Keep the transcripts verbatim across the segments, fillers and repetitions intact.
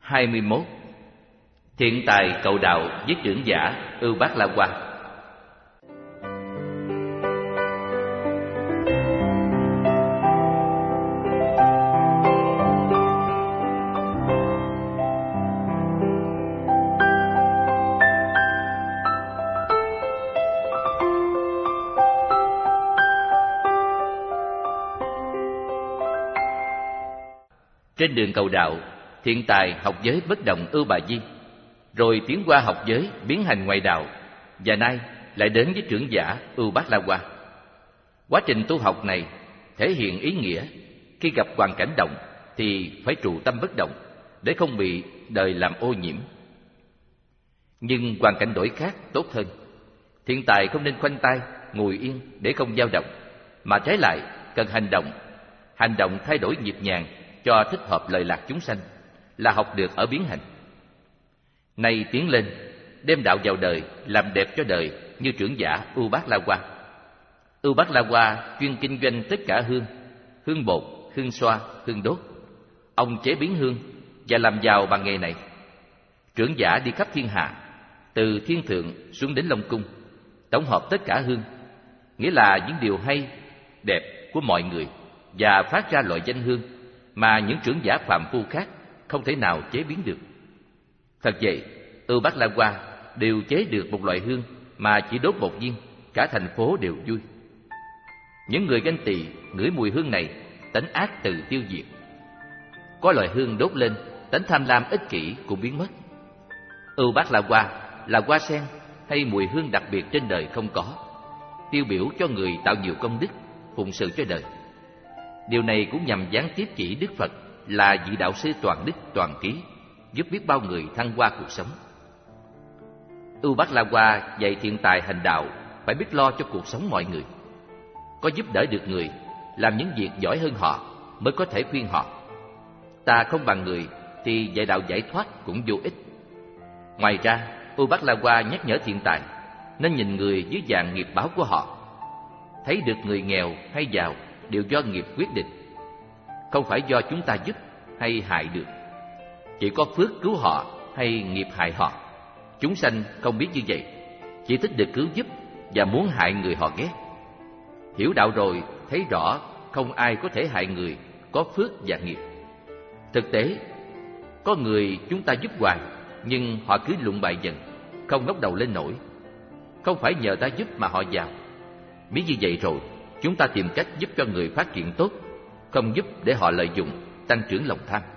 hai mươi mốt. Thiện tài cầu đạo với trưởng giả Ưu Bát La Hoa. Trên đường cầu đạo, thiện tài học giới bất động Ưu Bà Di, rồi tiến qua học giới biến hành ngoại đạo, và nay lại đến với trưởng giả Ưu Bát La Hoa. Quá trình tu học này thể hiện ý nghĩa khi gặp hoàn cảnh động thì phải trụ tâm bất động để không bị đời làm ô nhiễm. Nhưng hoàn cảnh đổi khác tốt hơn. Thiện tài không nên khoanh tay ngồi yên để không dao động, mà trái lại cần hành động. Hành động thay đổi nhịp nhàng cho thích hợp lời lạc chúng sanh là học được ở biến hành. Nay tiến lên, đem đạo vào đời, làm đẹp cho đời như trưởng giả Ưu Bát La Hoa. Ưu Bát La Hoa chuyên kinh doanh tất cả hương, hương bột, hương xoa, hương đốt. Ông chế biến hương và làm giàu bằng nghề này. Trưởng giả đi khắp thiên hạ, từ thiên thượng xuống đến Long Cung, tổng hợp tất cả hương, nghĩa là những điều hay, đẹp của mọi người, và phát ra loại danh hương mà những trưởng giả phàm phu khác không thể nào chế biến được. Thật vậy, Ưu Bát La Hoa đều chế được một loại hương mà chỉ đốt một viên, cả thành phố đều vui. Những người ganh tị ngửi mùi hương này, tánh ác tự tiêu diệt. Có loại hương đốt lên, tánh tham lam ích kỷ cũng biến mất. Ưu Bát La Hoa là hoa sen hay mùi hương đặc biệt trên đời không có, tiêu biểu cho người tạo nhiều công đức, phụng sự cho đời. Điều này cũng nhằm gián tiếp chỉ Đức Phật là vị đạo sư toàn đức toàn trí, giúp biết bao người thăng hoa cuộc sống. Ưu Bát La Hoa dạy thiện tài hành đạo phải biết lo cho cuộc sống mọi người. Có giúp đỡ được người, làm những việc giỏi hơn họ mới có thể khuyên họ. Ta không bằng người thì dạy đạo giải thoát cũng vô ích. Ngoài ra, Ưu Bát La Hoa nhắc nhở thiện tài nên nhìn người dưới dạng nghiệp báo của họ. Thấy được người nghèo hay giàu đều do nghiệp quyết định, không phải do chúng ta giúp hay hại được. Chỉ có phước cứu họ hay nghiệp hại họ. Chúng sanh không biết như vậy, chỉ thích được cứu giúp và muốn hại người họ ghét. Hiểu đạo rồi thấy rõ không ai có thể hại người có phước và nghiệp. Thực tế, có người chúng ta giúp hoài nhưng họ cứ lụng bại dần, không ngóc đầu lên nổi. Không phải nhờ ta giúp mà họ giàu. Biết như vậy rồi, chúng ta tìm cách giúp cho người phát triển tốt, không giúp để họ lợi dụng, tăng trưởng lòng tham.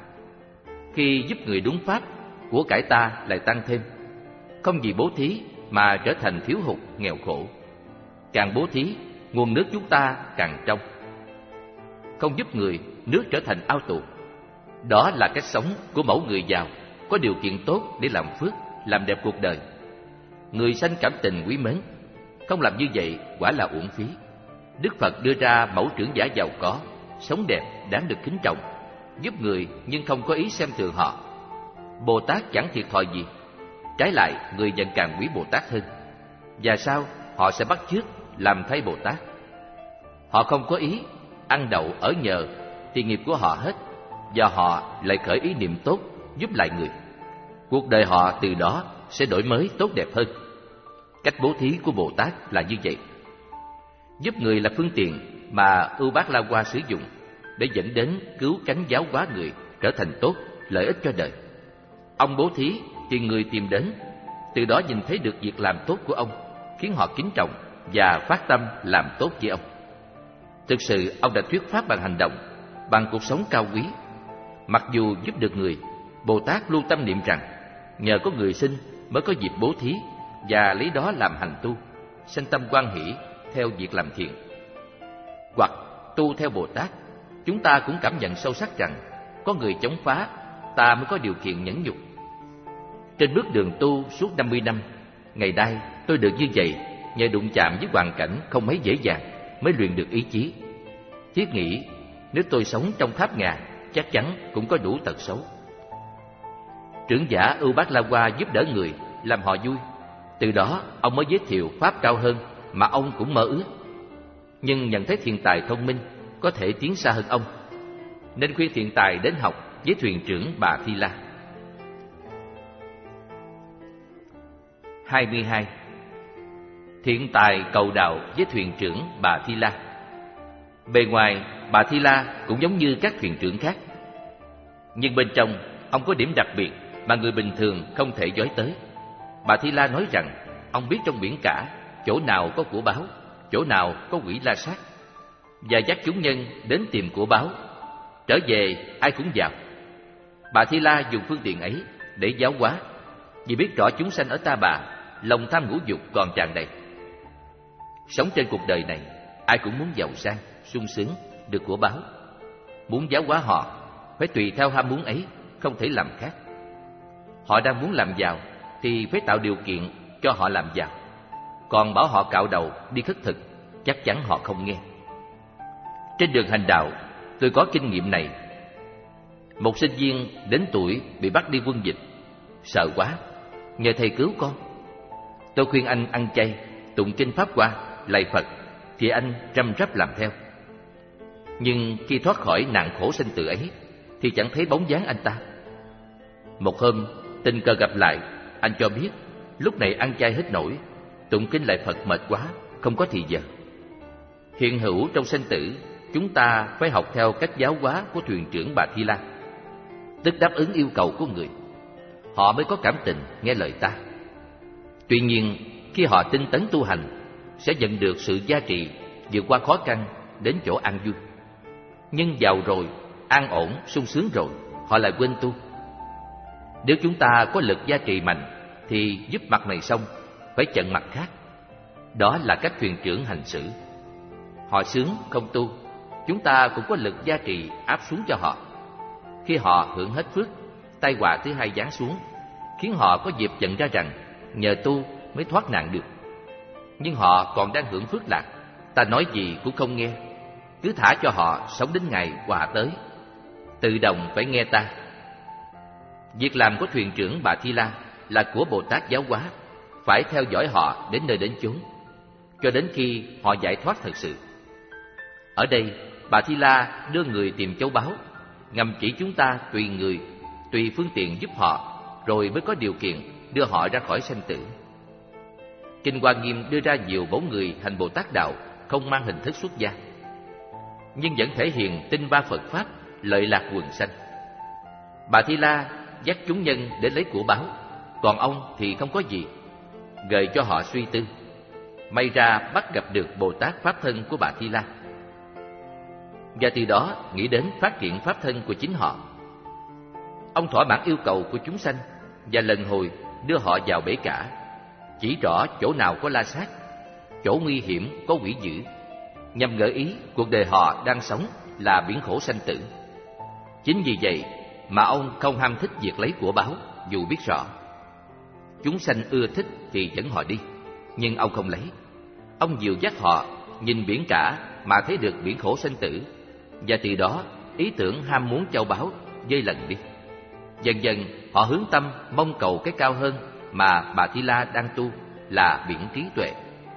Khi giúp người đúng pháp, của cải ta lại tăng thêm. Không vì bố thí mà trở thành thiếu hụt, nghèo khổ. Càng bố thí, nguồn nước chúng ta càng trong. Không giúp người, nước trở thành ao tù. Đó là cách sống của mẫu người giàu, có điều kiện tốt để làm phước, làm đẹp cuộc đời. Người sanh cảm tình quý mến. Không làm như vậy quả là uổng phí. Đức Phật đưa ra mẫu trưởng giả giàu có, sống đẹp, đáng được kính trọng, giúp người nhưng không có ý xem thường họ. Bồ Tát chẳng thiệt thòi gì, trái lại người dần càng quý Bồ Tát hơn. Và sau họ sẽ bắt chước làm thay Bồ Tát. Họ không có ý ăn đậu ở nhờ thì nghiệp của họ hết, và họ lại khởi ý niệm tốt giúp lại người. Cuộc đời họ từ đó sẽ đổi mới tốt đẹp hơn. Cách bố thí của Bồ Tát là như vậy. Giúp người là phương tiện mà Ưu Bát La Hoa sử dụng để dẫn đến cứu cánh giáo hóa người trở thành tốt, lợi ích cho đời. Ông bố thí thì người tìm đến, từ đó nhìn thấy được việc làm tốt của ông, khiến họ kính trọng và phát tâm làm tốt với ông. Thực sự ông đã thuyết pháp bằng hành động, bằng cuộc sống cao quý. Mặc dù giúp được người, Bồ Tát luôn tâm niệm rằng nhờ có người sinh mới có dịp bố thí, và lấy đó làm hành tu, sanh tâm hoan hỷ theo việc làm thiện. Hoặc tu theo Bồ Tát, chúng ta cũng cảm nhận sâu sắc rằng có người chống phá, ta mới có điều kiện nhẫn nhục. Trên bước đường tu suốt năm mươi năm, ngày nay tôi được như vậy nhờ đụng chạm với hoàn cảnh không mấy dễ dàng mới luyện được ý chí. Thiết nghĩ nếu tôi sống trong tháp ngà, chắc chắn cũng có đủ tật xấu. Trưởng giả Ưu Bát La Hoa giúp đỡ người, làm họ vui. Từ đó ông mới giới thiệu pháp cao hơn mà ông cũng mơ ước. Nhưng nhận thấy thiện tài thông minh có thể tiến xa hơn ông, nên khuyên thiện tài đến học với thuyền trưởng bà Thi La. hai mươi hai. Thiện tài cầu đạo với thuyền trưởng Bà Thi La. Bề ngoài, Bà Thi La cũng giống như các thuyền trưởng khác, nhưng bên trong ông có điểm đặc biệt mà người bình thường không thể dối tới. Bà Thi La nói rằng ông biết trong biển cả chỗ nào có của báu, chỗ nào có quỷ la sát, và dắt chúng nhân đến tìm của báu. Trở về ai cũng vào. Bà Thi La dùng phương tiện ấy để giáo hóa, vì biết rõ chúng sanh ở Ta Bà lòng tham ngũ dục còn tràn đầy. Sống trên cuộc đời này, ai cũng muốn giàu sang, sung sướng, được của báu. Muốn giáo hóa họ, phải tùy theo ham muốn ấy, không thể làm khác. Họ đang muốn làm giàu thì phải tạo điều kiện cho họ làm giàu. Còn bảo họ cạo đầu đi khất thực, chắc chắn họ không nghe. Trên đường hành đạo, tôi có kinh nghiệm này. Một sinh viên đến tuổi bị bắt đi quân dịch, sợ quá, nhờ thầy cứu con. Tôi khuyên anh ăn chay, tụng kinh Pháp Hoa, lạy Phật, thì anh răm rắp làm theo. Nhưng khi thoát khỏi nạn khổ sinh tử ấy, thì chẳng thấy bóng dáng anh ta. Một hôm, tình cờ gặp lại, anh cho biết lúc này ăn chay hết nổi, tụng kinh lạy Phật mệt quá, không có thì giờ. Hiện hữu trong sinh tử, chúng ta phải học theo cách giáo hóa của thuyền trưởng Bà Thi La, tức đáp ứng yêu cầu của người. Họ mới có cảm tình nghe lời ta. Tuy nhiên, khi họ tinh tấn tu hành, sẽ nhận được sự gia trì vượt qua khó khăn đến chỗ an vui. Nhưng giàu rồi, an ổn, sung sướng rồi, họ lại quên tu. Nếu chúng ta có lực gia trì mạnh, thì giúp mặt này xong, phải chặn mặt khác. Đó là cách thuyền trưởng hành xử. Họ sướng không tu, chúng ta cũng có lực gia trì áp xuống cho họ. Khi họ hưởng hết phước, tai họa thứ hai giáng xuống, khiến họ có dịp nhận ra rằng nhờ tu mới thoát nạn được. Nhưng họ còn đang hưởng phước lạc, ta nói gì cũng không nghe. Cứ thả cho họ sống đến ngày hòa tới, tự động phải nghe ta. Việc làm của thuyền trưởng Bà Thi La là của Bồ Tát giáo hóa, phải theo dõi họ đến nơi đến chốn, cho đến khi họ giải thoát thật sự. Ở đây, Bà Thi La đưa người tìm châu báu, ngầm chỉ chúng ta tùy người, tùy phương tiện giúp họ, rồi mới có điều kiện đưa họ ra khỏi sanh tử. Kinh Hoa Nghiêm đưa ra nhiều mẫu người thành Bồ Tát đạo không mang hình thức xuất gia, nhưng vẫn thể hiện tinh ba Phật Pháp, lợi lạc quần sanh. Bà Thi La dắt chúng nhân đến lấy của báu, còn ông thì không có gì, gợi cho họ suy tư. May ra bắt gặp được Bồ Tát Pháp thân của Bà Thi La, và từ đó nghĩ đến phát triển Pháp thân của chính họ. Ông thỏa mãn yêu cầu của chúng sanh và lần hồi đưa họ vào bể cả, chỉ rõ chỗ nào có la sát, chỗ nguy hiểm có quỷ dữ, nhằm gợi ý cuộc đời họ đang sống là biển khổ sanh tử. Chính vì vậy mà ông không ham thích việc lấy của báu, dù biết rõ chúng sanh ưa thích thì dẫn họ đi, nhưng ông không lấy. Ông dìu dắt họ nhìn biển cả mà thấy được biển khổ sanh tử, và từ đó ý tưởng ham muốn châu báu dây lần đi. Dần dần họ hướng tâm mong cầu cái cao hơn mà Bà Thi La đang tu, là biển trí tuệ.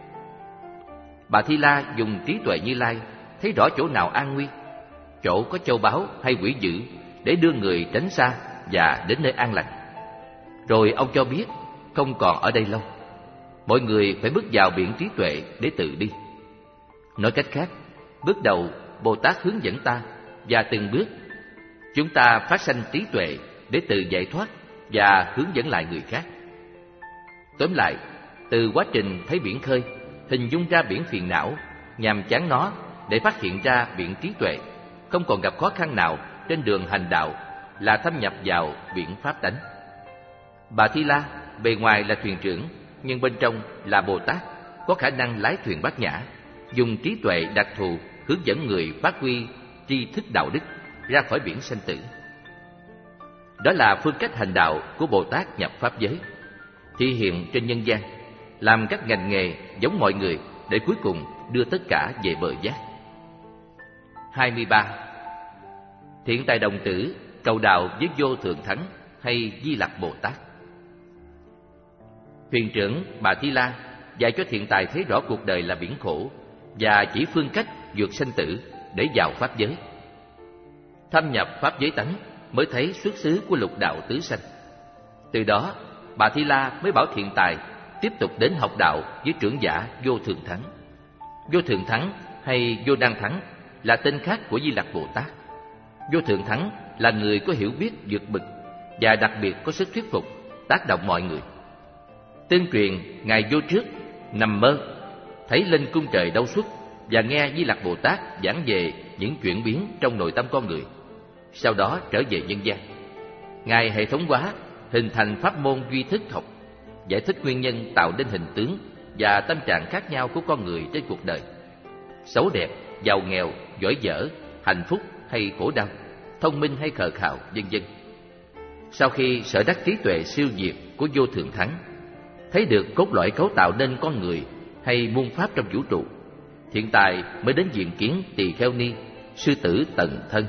Bà Thi La dùng trí tuệ Như Lai thấy rõ chỗ nào an nguy, chỗ có châu báu hay quỷ dữ, để đưa người tránh xa và đến nơi an lành. Rồi ông cho biết không còn ở đây lâu, mọi người phải bước vào biển trí tuệ để tự đi. Nói cách khác, bước đầu Bồ Tát hướng dẫn ta, và từng bước chúng ta phát sanh trí tuệ để tự giải thoát và hướng dẫn lại người khác. Tóm lại, từ quá trình thấy biển khơi, hình dung ra biển phiền não, nhằm chán nó để phát hiện ra biển trí tuệ, không còn gặp khó khăn nào trên đường hành đạo, là thâm nhập vào biển pháp tánh. Bà Thi La bề ngoài là thuyền trưởng, nhưng bên trong là Bồ Tát, có khả năng lái thuyền bát nhã, dùng trí tuệ đặc thù hướng dẫn người phát huy tri thức đạo đức ra khỏi biển sanh tử. Đó là phương cách hành đạo của Bồ Tát nhập pháp giới, thi hiện trên nhân gian, làm các ngành nghề giống mọi người để cuối cùng đưa tất cả về bờ giác. hai mươi ba. Thiện tài đồng tử cầu đạo với Vô Thượng Thắng hay Di Lặc Bồ Tát. Thuyền trưởng Bà Thi La dạy cho thiện tài thấy rõ cuộc đời là biển khổ, và chỉ phương cách vượt sanh tử để vào pháp giới. Thâm nhập pháp giới tánh mới thấy xuất xứ của lục đạo tứ sanh. Từ đó Bà Thi La mới bảo thiện tài tiếp tục đến học đạo với trưởng giả Vô Thường Thắng. Vô Thường Thắng hay Vô Năng Thắng là tên khác của Di Lặc Bồ Tát. Vô Thường Thắng là người có hiểu biết vượt bực và đặc biệt có sức thuyết phục, tác động mọi người. Tương truyền, Ngài Vô Trước nằm mơ, thấy lên cung trời đâu xuất và nghe Di Lặc Bồ Tát giảng về những chuyển biến trong nội tâm con người, sau đó trở về nhân gian. Ngài hệ thống hóa, hình thành pháp môn duy thức học, giải thích nguyên nhân tạo nên hình tướng và tâm trạng khác nhau của con người trên cuộc đời, xấu đẹp, giàu nghèo, giỏi dở, hạnh phúc hay khổ đau, thông minh hay khờ khạo, vân vân. Sau khi sở đắc trí tuệ siêu việt của Vô Thường Thắng, thấy được cốt lõi cấu tạo nên con người hay muôn pháp trong vũ trụ, Thiện Tài mới đến diện kiến Tỳ Kheo Ni, sư tử Tần Thân.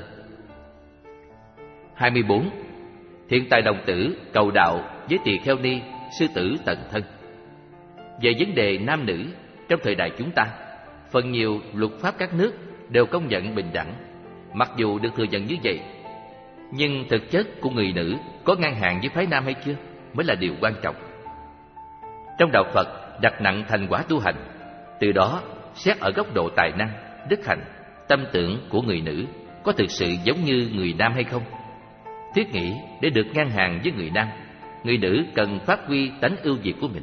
hai mươi bốn. Thiện Tài đồng tử cầu đạo với Tỳ Kheo Ni, sư tử Tần Thân. Về vấn đề nam nữ, trong thời đại chúng ta, phần nhiều luật pháp các nước đều công nhận bình đẳng. Mặc dù được thừa nhận như vậy, nhưng thực chất của người nữ có ngang hàng với phái nam hay chưa mới là điều quan trọng. Trong đạo Phật đặt nặng thành quả tu hành, từ đó xét ở góc độ tài năng, đức hạnh, tâm tưởng của người nữ có thực sự giống như người nam hay không. Thiết nghĩ để được ngang hàng với người nam, người nữ cần phát huy tánh ưu việt của mình.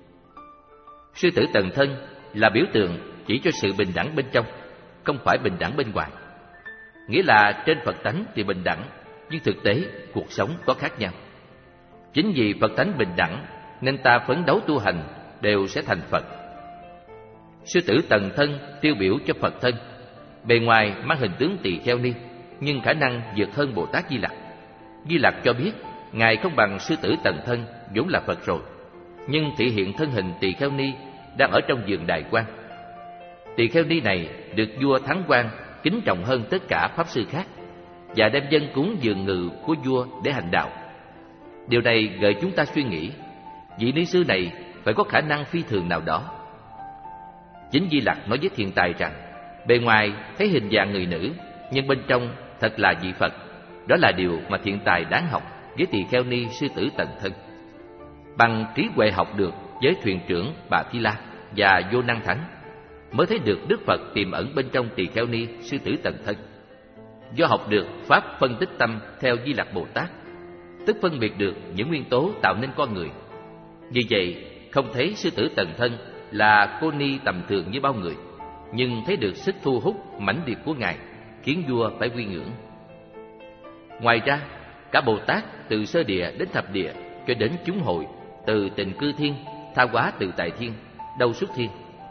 Sư tử Tần Thân là biểu tượng chỉ cho sự bình đẳng bên trong, không phải bình đẳng bên ngoài. Nghĩa là trên Phật tánh thì bình đẳng, nhưng thực tế cuộc sống có khác nhau. Chính vì Phật tánh bình đẳng nên ta phấn đấu tu hành đều sẽ thành Phật. Sư tử Tần Thân tiêu biểu cho Phật thân, bề ngoài mang hình tướng Tỳ Kheo Ni, nhưng khả năng vượt hơn Bồ Tát Di Lặc. Di Lặc cho biết Ngài không bằng sư tử Tần Thân vốn là Phật rồi, nhưng thị hiện thân hình Tỳ Kheo Ni đang ở trong vườn Đài Quan. Tỳ Kheo Ni này được vua Thắng Quan kính trọng hơn tất cả pháp sư khác và đem dâng cúng vườn ngự của vua để hành đạo. Điều này gợi chúng ta suy nghĩ, vị ni sư này phải có khả năng phi thường nào đó. Chính Di Lặc nói với Thiện Tài rằng, bề ngoài thấy hình dạng người nữ, nhưng bên trong thật là vị Phật. Đó là điều mà Thiện Tài đáng học với Tỳ Kheo Ni sư tử Tần Thân. Bằng trí huệ học được với thuyền trưởng Bà Thi La và Vô Năng Thắng, mới thấy được Đức Phật tiềm ẩn bên trong Tỳ Kheo Ni sư tử Tần Thân. Do học được pháp phân tích tâm theo Di Lặc Bồ Tát, tức phân biệt được những nguyên tố tạo nên con người. Vì vậy, không thấy sư tử Tần Thân là cô ni tầm thường như bao người, nhưng thấy được sức thu hút mãnh liệt của Ngài, khiến vua phải quy ngưỡng. Ngoài ra, cả Bồ Tát từ sơ địa đến thập địa cho đến chúng hội, từ Tịnh Cư Thiên, Tha Hóa Tự Tại Thiên, Đâu Xuất Thiên,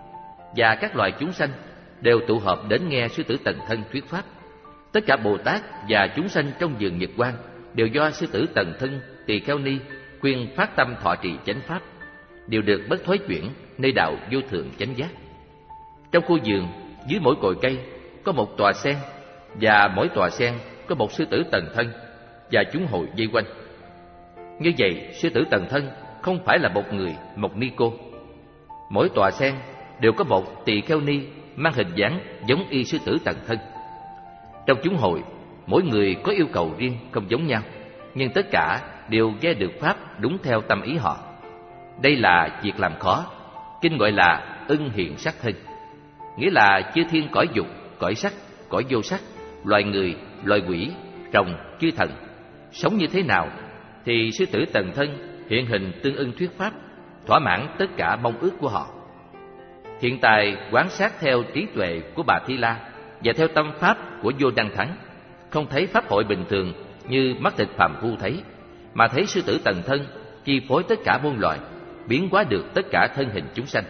và các loài chúng sanh đều tụ họp đến nghe sư tử Tần Thân thuyết pháp. Tất cả Bồ Tát và chúng sanh trong vườn Nhật Quang đều do sư tử Tần Thân Tỳ Kheo Ni khuyên phát tâm thọ trì chánh pháp, đều được bất thối chuyển nơi đạo vô thượng chánh giác. Trong khu vườn, dưới mỗi cội cây có một tòa sen, và mỗi tòa sen có một sư tử Tần Thân và chúng hội vây quanh. Như vậy, sư tử Tần Thân không phải là một người, một ni cô. Mỗi tòa sen đều có một Tỳ Kheo Ni mang hình dáng giống y sư tử Tần Thân. Trong chúng hội, mỗi người có yêu cầu riêng không giống nhau, nhưng tất cả đều nghe được pháp đúng theo tâm ý họ. Đây là việc làm khó. Kinh gọi là ưng hiện sắc thân, nghĩa là chư thiên cõi dục, cõi sắc, cõi vô sắc, loài người, loài quỷ, rồng, chư thần sống như thế nào thì sư tử Tần Thân hiện hình tương ưng thuyết pháp, thỏa mãn tất cả mong ước của họ. Thiện Tài quan sát theo trí tuệ của Bà Thi La và theo tâm pháp của Vô Năng Thắng, không thấy pháp hội bình thường như mắt thịt phàm phu thấy, mà thấy sư tử Tần Thân chi phối tất cả muôn loài, biến hóa được tất cả thân hình chúng sanh.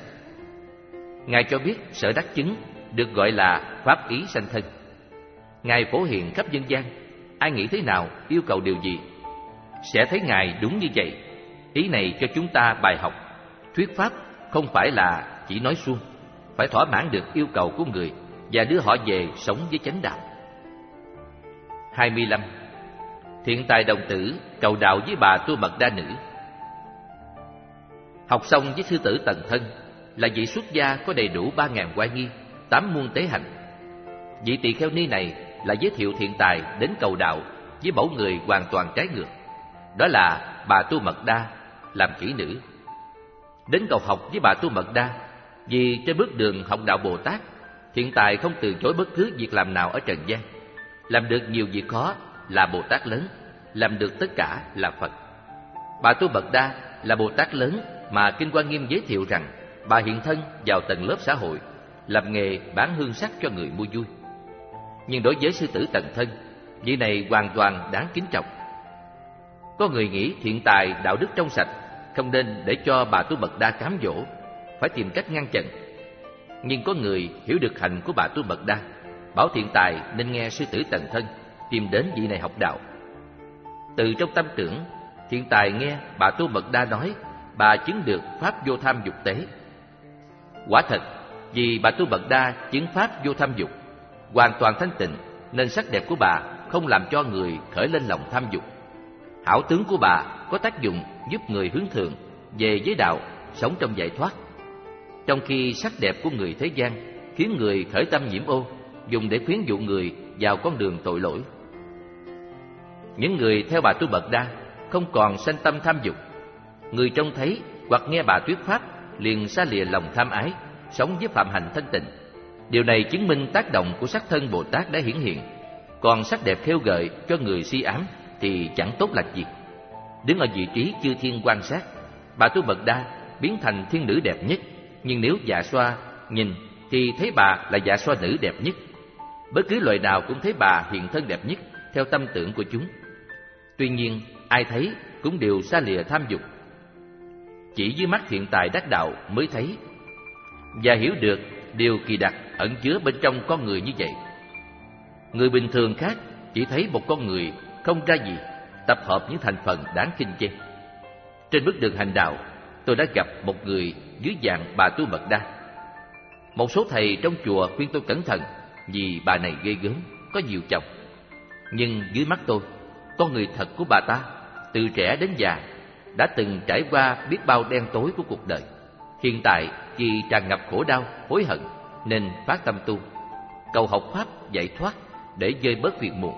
Ngài cho biết sở đắc chứng được gọi là pháp ý sanh thân. Ngài phổ hiện khắp nhân gian, ai nghĩ thế nào, yêu cầu điều gì, sẽ thấy Ngài đúng như vậy. Ý này cho chúng ta bài học, thuyết pháp không phải là chỉ nói suông, phải thỏa mãn được yêu cầu của người và đưa họ về sống với chánh đạo. hai mươi lăm. Thiện Tài đồng tử cầu đạo với bà Tu Mật Đa Nữ. Học xong với sư tử Tần Thân là vị xuất gia có đầy đủ ba ngàn oai nghi, tám muôn tế hạnh. Vị Tỳ Kheo Ni này là giới thiệu Thiện Tài đến cầu đạo với mẫu người hoàn toàn trái ngược, đó là bà Tu Mật Đa làm kỹ nữ. đến cầu học với Bà Tu Mật Đa, vì trên bước đường học đạo Bồ Tát, Thiện Tài không từ chối bất cứ việc làm nào ở trần gian. Làm được nhiều việc khó là Bồ Tát lớn, làm được tất cả là Phật. Bà Tu Mật Đa là Bồ Tát lớn mà Kinh Hoa Nghiêm giới thiệu rằng bà hiện thân vào tầng lớp xã hội, làm nghề bán hương sắc cho người mua vui. Nhưng đối với sư tử Tần Thân, vị này hoàn toàn đáng kính trọng. Có người nghĩ Thiện Tài đạo đức trong sạch, không nên để cho Bà Tu Mật Đa cám dỗ, phải tìm cách ngăn chặn. Nhưng có người hiểu được hạnh của Bà Tu Mật Đa, bảo Thiện Tài nên nghe sư tử Tần Thân, tìm đến vị này học đạo. Từ trong tâm tưởng, Thiện Tài nghe Bà Tu Mật Đa nói bà chứng được pháp vô tham dục tế. Quả thật, vì Bà Tu Mật Đa chứng pháp vô tham dục, hoàn toàn thanh tịnh, nên sắc đẹp của bà không làm cho người khởi lên lòng tham dục. Hảo tướng của bà có tác dụng giúp người hướng thượng về giới đạo, sống trong giải thoát. Trong khi sắc đẹp của người thế gian khiến người khởi tâm nhiễm ô, dùng để khuyến dụ người vào con đường tội lỗi. Những người theo Bà Tu Mật Đa không còn sanh tâm tham dục. Người trông thấy hoặc nghe bà thuyết pháp liền xa lìa lòng tham ái, sống với phạm hạnh thanh tịnh. Điều này chứng minh tác động của sắc thân Bồ Tát đã hiển hiện. Còn sắc đẹp khêu gợi cho người si ám thì chẳng tốt lành gì. Đứng ở vị trí chư thiên quan sát, Bà Tu Mật Đa biến thành thiên nữ đẹp nhất. Nhưng nếu dạ xoa nhìn thì thấy bà là dạ xoa nữ đẹp nhất. Bất cứ loài nào cũng thấy bà hiện thân đẹp nhất theo tâm tưởng của chúng. Tuy nhiên, ai thấy cũng đều xa lìa tham dục. Chỉ dưới mắt Thiện Tài đắc đạo mới thấy và hiểu được điều kỳ đặc ẩn chứa bên trong con người như vậy. Người bình thường khác chỉ thấy một con người không ra gì, tập hợp những thành phần đáng khinh chê. Trên bước đường hành đạo, tôi đã gặp một người dưới dạng Bà Tu Mật Đa. Một số thầy trong chùa khuyên tôi cẩn thận vì bà này ghê gớm, có nhiều chồng. Nhưng dưới mắt tôi, con người thật của bà ta, từ trẻ đến già, đã từng trải qua biết bao đen tối của cuộc đời. Hiện tại vì tràn ngập khổ đau, hối hận nên phát tâm tu, cầu học pháp giải thoát để vơi bớt phiền muộn.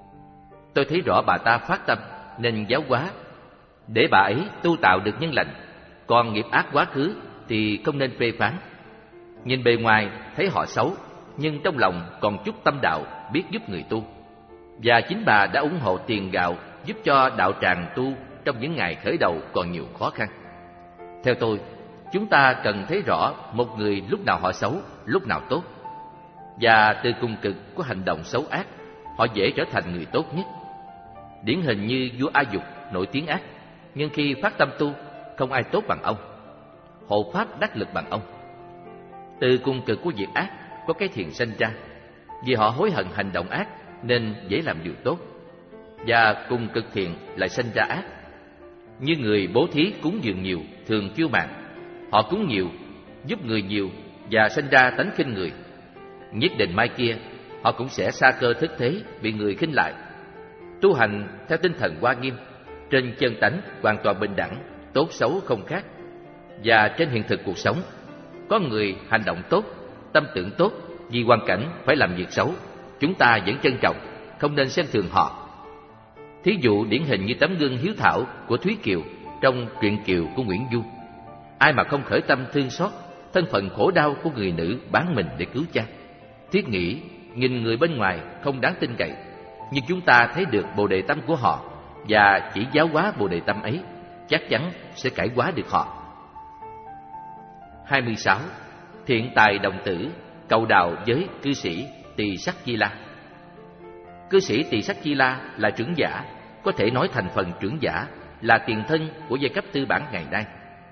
Tôi thấy rõ bà ta phát tâm nên giáo hóa để bà ấy tu tạo được nhân lành. Còn nghiệp ác quá khứ thì không nên phê phán. Nhìn bề ngoài thấy họ xấu, nhưng trong lòng còn chút tâm đạo, biết giúp người tu. Và chính bà đã ủng hộ tiền gạo giúp cho đạo tràng tu trong những ngày khởi đầu còn nhiều khó khăn. Theo tôi, chúng ta cần thấy rõ một người lúc nào họ xấu, lúc nào tốt. Và từ cùng cực của hành động xấu ác, họ dễ trở thành người tốt nhất. Điển hình như vua A Dục nổi tiếng ác, nhưng khi phát tâm tu, không ai tốt bằng ông, hộ pháp đắc lực bằng ông. Từ cùng cực của việc ác có cái thiện sanh ra, vì họ hối hận hành động ác nên dễ làm điều tốt. Và cùng cực thiện lại sanh ra ác. Như người bố thí cúng dường nhiều thường kiêu mạn, họ cúng nhiều, giúp người nhiều và sanh ra tánh khinh người. Nhất định mai kia họ cũng sẽ sa cơ thất thế, bị người khinh lại. Tu hành theo tinh thần Hoa Nghiêm, trên chân tánh hoàn toàn bình đẳng, tốt xấu không khác. Và trên hiện thực cuộc sống, có người hành động tốt, tâm tưởng tốt, vì hoàn cảnh phải làm việc xấu, chúng ta vẫn trân trọng, không nên xem thường họ. Thí dụ điển hình như tấm gương hiếu thảo của Thúy Kiều trong truyện Kiều của Nguyễn Du. Ai mà không khởi tâm thương xót thân phận khổ đau của người nữ bán mình để cứu cha. Thiết nghĩ nhìn người bên ngoài không đáng tin cậy, nhưng chúng ta thấy được bồ đề tâm của họ và chỉ giáo hóa bồ đề tâm ấy, chắc chắn sẽ cải hóa được họ. hai mươi sáu. Thiện tài đồng tử cầu đào với cư sĩ Tỳ Sắc Chi La. Cư sĩ Tỳ Sắc Chi La là trưởng giả, có thể nói thành phần trưởng giả là tiền thân của giai cấp tư bản ngày nay.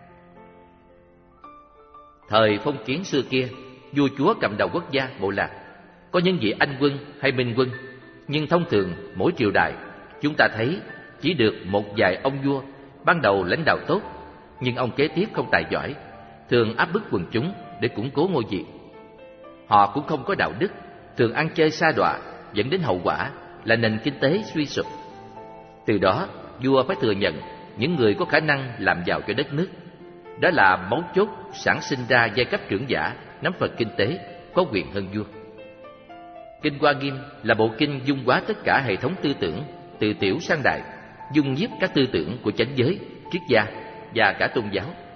Thời phong kiến xưa kia, vua chúa cầm đầu quốc gia bộ lạc, có những vị anh quân hay minh quân, nhưng thông thường mỗi triều đại chúng ta thấy chỉ được một vài ông vua ban đầu lãnh đạo tốt, nhưng ông kế tiếp không tài giỏi, thường áp bức quần chúng để củng cố ngôi vị. Họ cũng không có đạo đức, thường ăn chơi sa đọa, dẫn đến hậu quả là nền kinh tế suy sụp. Từ đó, vua phải thừa nhận những người có khả năng làm giàu cho đất nước. Đó là mấu chốt sản sinh ra giai cấp trưởng giả nắm phần kinh tế, có quyền hơn vua. Kinh Hoa Nghiêm là bộ kinh dung hóa tất cả hệ thống tư tưởng, từ tiểu sang đại, dung nhiếp các tư tưởng của chánh giới, triết gia và cả tôn giáo.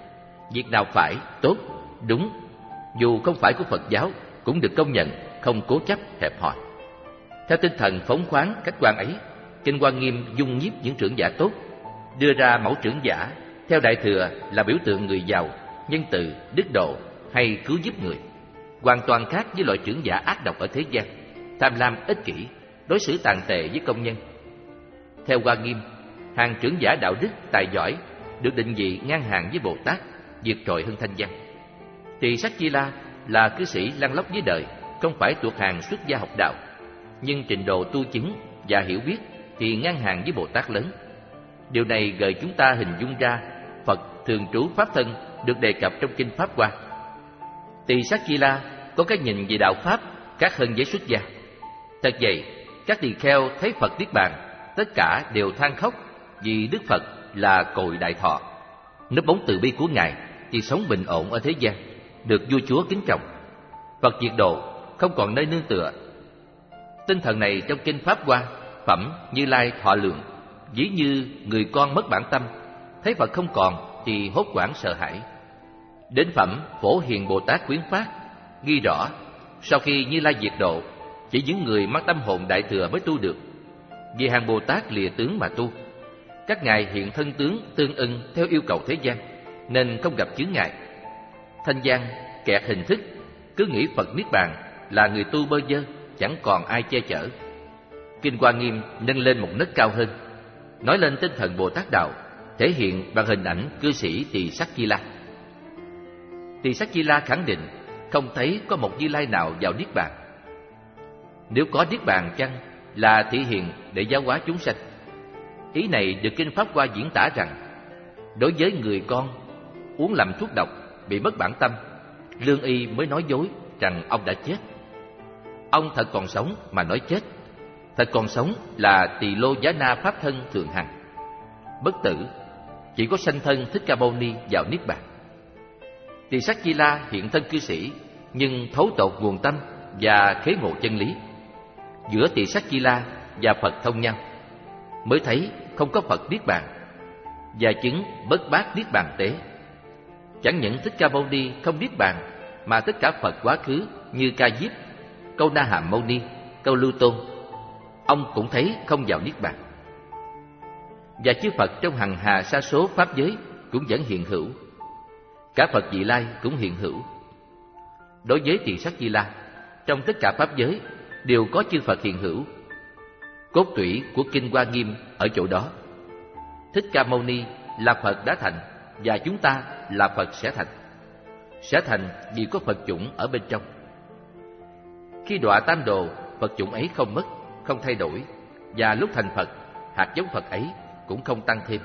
Việc nào phải, tốt, đúng, dù không phải của Phật giáo, cũng được công nhận, không cố chấp, hẹp hòi. Theo tinh thần phóng khoáng, khách quan ấy, Kinh Hoa Nghiêm dung nhiếp những trưởng giả tốt, đưa ra mẫu trưởng giả theo Đại Thừa là biểu tượng người giàu, nhân từ, đức độ hay cứu giúp người, hoàn toàn khác với loại trưởng giả ác độc ở thế gian, tham lam, ích kỷ, đối xử tàn tệ với công nhân. Theo Hoa Nghiêm, hàng trưởng giả đạo đức, tài giỏi được định vị ngang hàng với Bồ Tát, vượt trội hơn Thanh Văn. Thì Sắc Chi La là cư sĩ lăn lóc với đời, không phải thuộc hàng xuất gia học đạo, nhưng trình độ tu chứng và hiểu biết thì ngang hàng với Bồ Tát lớn. Điều này gợi chúng ta hình dung ra Phật thường trú pháp thân được đề cập trong kinh Pháp Hoa. Tỳ Sắc Chi La có cái nhìn về đạo pháp khác hơn với xuất gia. Thật vậy, các tỳ kheo thấy Phật niết bàn, tất cả đều than khóc vì Đức Phật là cội đại thọ. Núp bóng từ bi của Ngài thì sống bình ổn ở thế gian, được vua chúa kính trọng. Phật diệt độ, không còn nơi nương tựa. Tinh thần này trong kinh Pháp Hoa, phẩm Như Lai thọ lượng, ví như người con mất bản tâm, thấy Phật không còn thì hốt hoảng sợ hãi. Đến phẩm Phổ Hiền Bồ Tát Khuyến Phát, ghi rõ sau khi Như Lai diệt độ, chỉ những người mang tâm hồn đại thừa mới tu được. Vì hàng Bồ Tát lìa tướng mà tu, các ngài hiện thân tướng tương ưng theo yêu cầu thế gian, nên không gặp chướng ngại. Thanh gian kẹt hình thức, cứ nghĩ Phật niết bàn là người tu bơ vơ, chẳng còn ai che chở. Kinh Hoa Nghiêm nâng lên một nấc cao hơn, nói lên tinh thần Bồ Tát đạo, thể hiện bằng hình ảnh cư sĩ Tỳ Sắc Chi La. Tỳ Sắc Chi La khẳng định không thấy có một Như Lai nào vào niết bàn. Nếu có niết bàn chăng là thị hiện để giáo hóa chúng sanh. Ý này được kinh Pháp Hoa diễn tả rằng, đối với người con uống lầm thuốc độc bị mất bản tâm, lương y mới nói dối rằng ông đã chết. Ông thật còn sống mà nói chết. Thật còn sống là Tỳ Lô Giá Na pháp thân thường hằng, bất tử, chỉ có sanh thân Thích Ca Mâu Ni vào niết bàn. Tỳ Sắc Chi La hiện thân cư sĩ, nhưng thấu tột nguồn tâm và khế ngộ chân lý. Giữa Tỳ Sắc Chi La và Phật thông nhau, mới thấy không có Phật niết bàn, và chứng bất bát niết bàn tế. Chẳng những Thích Ca Mâu Ni không niết bàn, mà tất cả Phật quá khứ như Ca Diếp, Câu Na Hàm Mâu Ni, Câu Lưu Tôn, ông cũng thấy không vào niết bàn. Và chư Phật trong hằng hà sa số pháp giới cũng vẫn hiện hữu. Cả Phật Vị Lai cũng hiện hữu. Đối với Tỳ Sắc Chi La, trong tất cả pháp giới đều có chư Phật hiện hữu. Cốt tủy của kinh Hoa Nghiêm ở chỗ đó. Thích Ca Mâu Ni là Phật đã thành, và chúng ta là Phật sẽ thành. Sẽ thành vì có Phật chủng ở bên trong. Khi đọa tam đồ, Phật chủng ấy không mất, không thay đổi, và lúc thành Phật, hạt giống Phật ấy cũng không tăng thêm.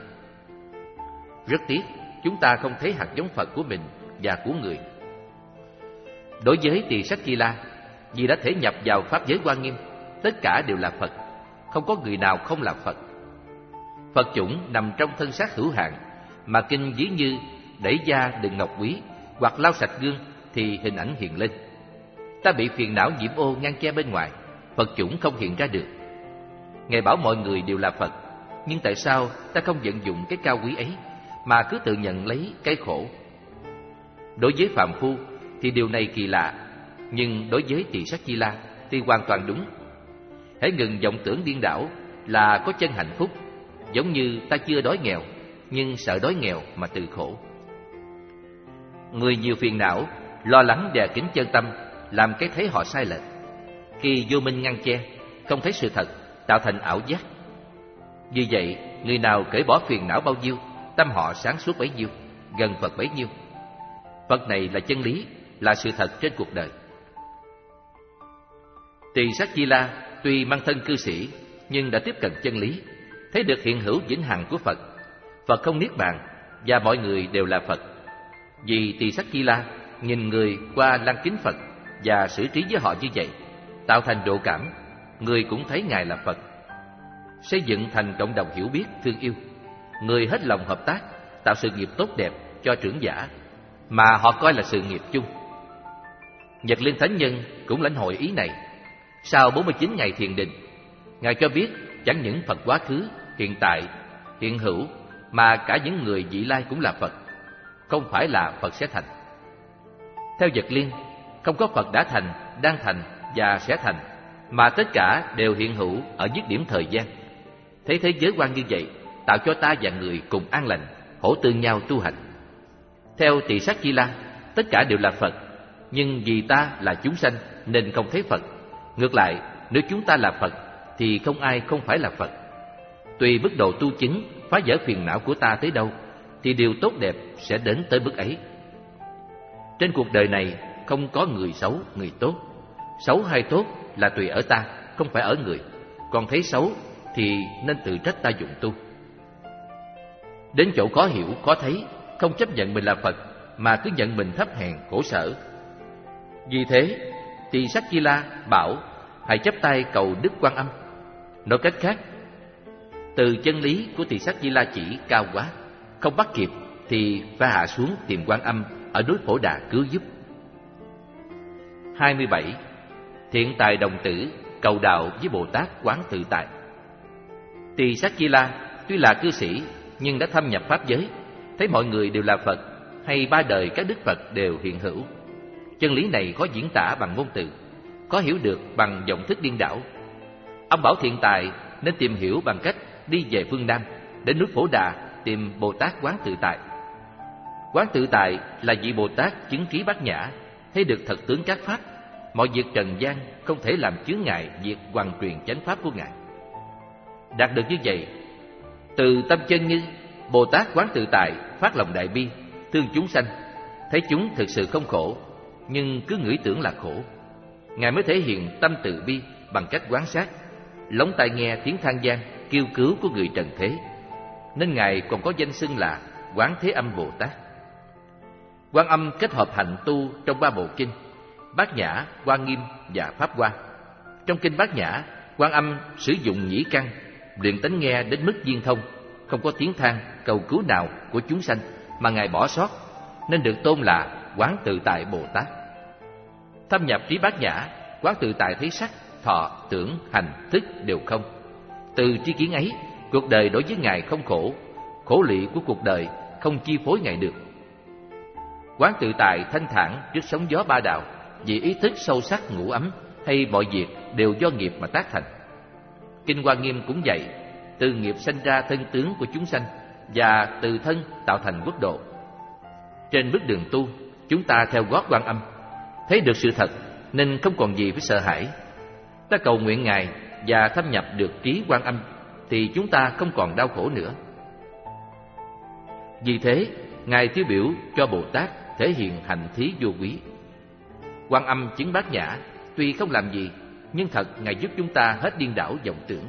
Rất tiếc, chúng ta không thấy hạt giống Phật của mình và của người. Đối với Tỳ Sắc Chi La, vì đã thể nhập vào pháp giới Hoa Nghiêm, tất cả đều là Phật, không có người nào không là Phật. Phật chủng nằm trong thân xác hữu hạn, mà kinh ví như đẩy da đựng ngọc quý, hoặc lau sạch gương thì hình ảnh hiện lên. Ta bị phiền não nhiễm ô ngăn che bên ngoài, Phật chủng không hiện ra được. Ngài bảo mọi người đều là Phật, nhưng tại sao ta không vận dụng cái cao quý ấy, mà cứ tự nhận lấy cái khổ? Đối với phàm phu thì điều này kỳ lạ, nhưng đối với Tỳ Sắc Chi La thì hoàn toàn đúng. Hãy ngừng vọng tưởng điên đảo là có chân hạnh phúc, giống như ta chưa đói nghèo, nhưng sợ đói nghèo mà tự khổ. Người nhiều phiền não, lo lắng đè kín chân tâm, làm cái thấy họ sai lệch. Khi vô minh ngăn che, không thấy sự thật, tạo thành ảo giác. Vì vậy, người nào cởi bỏ phiền não bao nhiêu, tâm họ sáng suốt bấy nhiêu, gần Phật bấy nhiêu. Phật này là chân lý, là sự thật trên cuộc đời. Tỳ Sắc Chi La tuy mang thân cư sĩ, nhưng đã tiếp cận chân lý, thấy được hiện hữu vĩnh hằng của Phật. Phật không niết bàn, và mọi người đều là Phật. Vì Tỳ Sắc Chi La nhìn người qua lăng kính Phật và xử trí với họ như vậy, tạo thành độ cảm, người cũng thấy Ngài là Phật. Xây dựng thành cộng đồng hiểu biết, thương yêu, người hết lòng hợp tác, tạo sự nghiệp tốt đẹp cho trưởng giả, mà họ coi là sự nghiệp chung. Nhật Liên Thánh Nhân cũng lãnh hội ý này. Sau bốn mươi chín ngày thiền định, Ngài cho biết chẳng những Phật quá khứ, hiện tại, hiện hữu, mà cả những người vị lai cũng là Phật. không phải là Phật sẽ thành. Theo Vật Liên, không có Phật đã thành, đang thành và sẽ thành, mà tất cả đều hiện hữu ở dứt điểm thời gian. Thấy thế giới quan như vậy, tạo cho ta và người cùng an lành, hỗ tương nhau tu hành. Theo Tỳ Sắc Chi La, tất cả đều là Phật, nhưng vì ta là chúng sanh nên không thấy Phật. Ngược lại, nếu chúng ta là Phật thì không ai không phải là Phật. Tùy mức độ tu chứng, phá vỡ phiền não của ta tới đâu thì điều tốt đẹp sẽ đến tới mức ấy. Trên cuộc đời này không có người xấu, người tốt. Xấu hay tốt là tùy ở ta, không phải ở người. Còn thấy xấu thì nên tự trách ta dụng tu. Đến chỗ khó hiểu, khó thấy, không chấp nhận mình là Phật mà cứ nhận mình thấp hèn, khổ sở. Vì thế, Tỳ Sắc Chi La bảo hãy chắp tay cầu Đức Quan Âm. Nói cách khác, từ chân lý của Tỳ Sắc Chi La chỉ cao quá, không bắt kịp thì phải hạ xuống tìm Quan Âm ở núi Phổ Đà cứu giúp. hai mươi bảy. Thiện tài đồng tử cầu đạo với Bồ Tát Quán Tự Tại. Tỳ Sắc Chi La tuy là cư sĩ nhưng đã thâm nhập pháp giới, thấy mọi người đều là Phật, hay ba đời các đức Phật đều hiện hữu. Chân lý này khó diễn tả bằng ngôn từ, khó hiểu được bằng vọng thức điên đảo. Ông bảo thiện tài nên tìm hiểu bằng cách đi về phương Nam, đến núi Phổ Đà tìm Bồ Tát Quán Tự Tại. Quán Tự Tại là vị Bồ Tát chứng trí bát nhã, thấy được thật tướng các pháp. Mọi việc trần gian không thể làm chướng ngại việc hoàn truyền chánh pháp của Ngài. Đạt được như vậy, từ tâm chân như, Bồ Tát Quán Tự Tại phát lòng đại bi, thương chúng sanh, thấy chúng thực sự không khổ, nhưng cứ nghĩ tưởng là khổ. Ngài mới thể hiện tâm từ bi bằng cách quan sát, lóng tai nghe tiếng than van, kêu cứu của người trần thế. Nên Ngài còn có danh xưng là Quán Thế Âm Bồ Tát. Quan Âm kết hợp hạnh tu trong ba bộ kinh: Bát Nhã, Hoa Nghiêm và Pháp Hoa. Trong kinh Bát Nhã, Quan Âm sử dụng nhĩ căn, luyện tánh nghe đến mức viên thông, không có tiếng than cầu cứu nào của chúng sanh mà Ngài bỏ sót, nên được tôn là Quán Tự Tại Bồ Tát. Thâm nhập trí Bát Nhã, Quán Tự Tại thấy sắc, thọ, tưởng, hành, thức đều không. Từ tri kiến ấy, cuộc đời đối với Ngài không khổ, khổ lụy của cuộc đời không chi phối Ngài được. Quán Tự Tại thanh thản trước sóng gió ba đạo, vì ý thức sâu sắc ngủ ấm, hay mọi việc đều do nghiệp mà tác thành. Kinh Hoa Nghiêm cũng vậy, từ nghiệp sanh ra thân tướng của chúng sanh, và từ thân tạo thành quốc độ. Trên bước đường tu, chúng ta theo gót Quan Âm, thấy được sự thật nên không còn gì phải sợ hãi. Ta cầu nguyện Ngài và thâm nhập được trí Quan Âm thì chúng ta không còn đau khổ nữa. Vì thế, Ngài tiêu biểu cho Bồ Tát thể hiện hạnh thí vô quý. Quan Âm chứng Bát Nhã, tuy không làm gì, nhưng thật Ngài giúp chúng ta hết điên đảo vọng tưởng.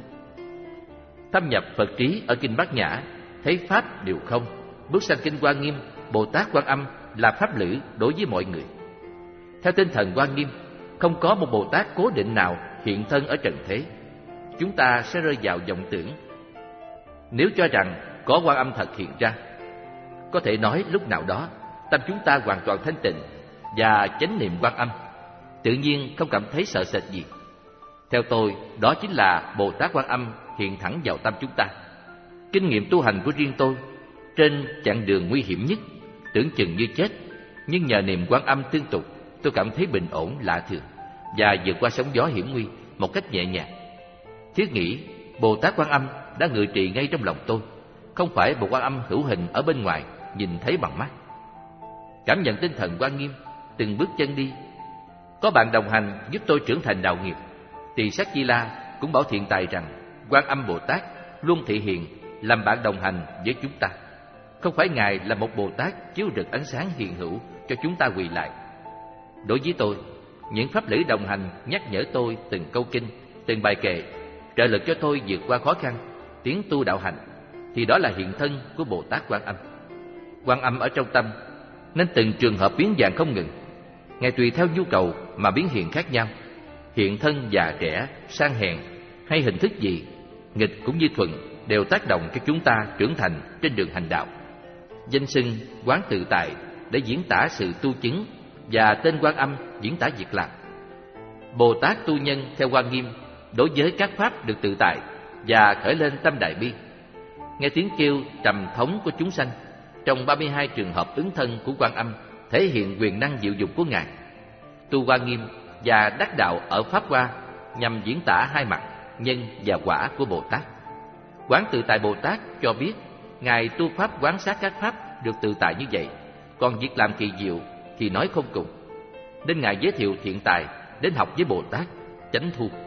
Thâm nhập Phật trí ở kinh Bát Nhã, thấy pháp đều không. Bước sang kinh Hoa Nghiêm, Bồ Tát Quan Âm là pháp lữ đối với mọi người. Theo tinh thần Hoa Nghiêm, không có một Bồ Tát cố định nào hiện thân ở trần thế. Chúng ta sẽ rơi vào vọng tưởng. Nếu cho rằng có Quan Âm thật hiện ra, có thể nói lúc nào đó tâm chúng ta hoàn toàn thanh tịnh và chánh niệm Quan Âm, tự nhiên không cảm thấy sợ sệt gì. Theo tôi, đó chính là Bồ Tát Quan Âm hiện thẳng vào tâm chúng ta. Kinh nghiệm tu hành của riêng tôi, trên chặng đường nguy hiểm nhất, tưởng chừng như chết, nhưng nhờ niệm Quan Âm tương tục, tôi cảm thấy bình ổn lạ thường và vượt qua sóng gió hiểm nguy một cách nhẹ nhàng. Thiết nghĩ Bồ Tát Quan Âm đã ngự trị ngay trong lòng tôi, không phải một Quan Âm hữu hình ở bên ngoài nhìn thấy bằng mắt. Cảm nhận tinh thần Hoa Nghiêm, từng bước chân đi. Có bạn đồng hành giúp tôi trưởng thành đạo nghiệp. Tỳ Sắc Chi La cũng bảo thiện tài rằng Quan Âm Bồ Tát luôn thị hiện làm bạn đồng hành với chúng ta. Không phải Ngài là một Bồ Tát chiếu rực ánh sáng hiện hữu cho chúng ta quỳ lại. Đối với tôi, những pháp lữ đồng hành nhắc nhở tôi từng câu kinh, từng bài kệ, trợ lực cho tôi vượt qua khó khăn, tiến tu đạo hành, thì đó là hiện thân của Bồ Tát Quan Âm. Quan Âm ở trong tâm, nên từng trường hợp biến dạng không ngừng. Ngài tùy theo nhu cầu mà biến hiện khác nhau, hiện thân già trẻ, sang hèn hay hình thức gì, nghịch cũng như thuận, đều tác động cho chúng ta trưởng thành trên đường hành đạo. Danh xưng Quán Tự Tại để diễn tả sự tu chứng, và tên Quan Âm diễn tả việc làm. Bồ Tát tu nhân theo Hoa Nghiêm đối với các pháp được tự tại và khởi lên tâm đại bi. Nghe tiếng kêu trầm thống của chúng sanh, trong ba mươi hai trường hợp ứng thân của Quan Âm thể hiện quyền năng diệu dụng của Ngài. Tu Hoa Nghiêm và đắc đạo ở Pháp Hoa nhằm diễn tả hai mặt nhân và quả của Bồ Tát. Quán Tự Tại Bồ Tát cho biết Ngài tu pháp quán sát các pháp được tự tại như vậy, còn việc làm kỳ diệu thì nói không cùng. Nên Ngài giới thiệu thiện tài đến học với Bồ Tát Chánh Thu.